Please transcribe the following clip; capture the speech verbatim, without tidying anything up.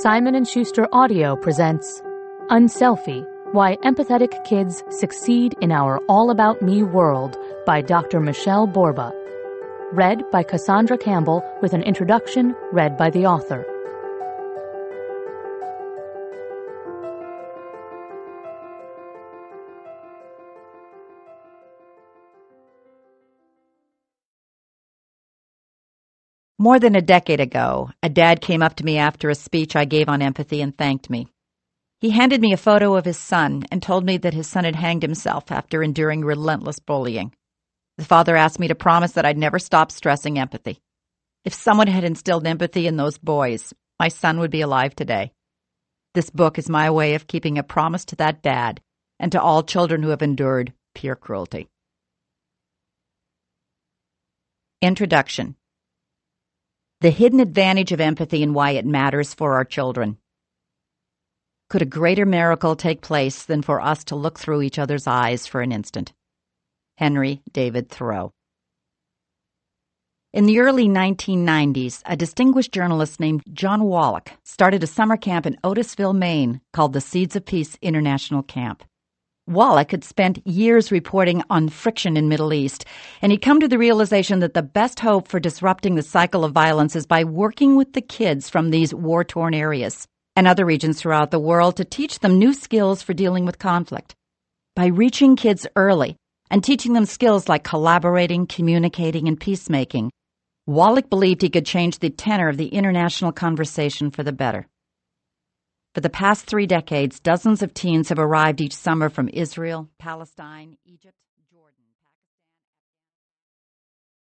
Simon and Schuster Audio presents Unselfie: Why Empathetic Kids Succeed in Our All About Me World by Doctor Michelle Borba. Read by Cassandra Campbell with an introduction read by the author. More than a decade ago, a dad came up to me after a speech I gave on empathy and thanked me. He handed me a photo of his son and told me that his son had hanged himself after enduring relentless bullying. The father asked me to promise that I'd never stop stressing empathy. If someone had instilled empathy in those boys, my son would be alive today. This book is my way of keeping a promise to that dad and to all children who have endured peer cruelty. Introduction. The hidden advantage of empathy and why it matters for our children. Could a greater miracle take place than for us to look through each other's eyes for an instant? Henry David Thoreau. In the early nineteen nineties, a distinguished journalist named John Wallach started a summer camp in Otisville, Maine, called the Seeds of Peace International Camp. Wallach had spent years reporting on friction in Middle East, and he'd come to the realization that the best hope for disrupting the cycle of violence is by working with the kids from these war-torn areas and other regions throughout the world to teach them new skills for dealing with conflict. By reaching kids early and teaching them skills like collaborating, communicating, and peacemaking, Wallach believed he could change the tenor of the international conversation for the better. For the past three decades, dozens of teens have arrived each summer from Israel, Palestine, Egypt.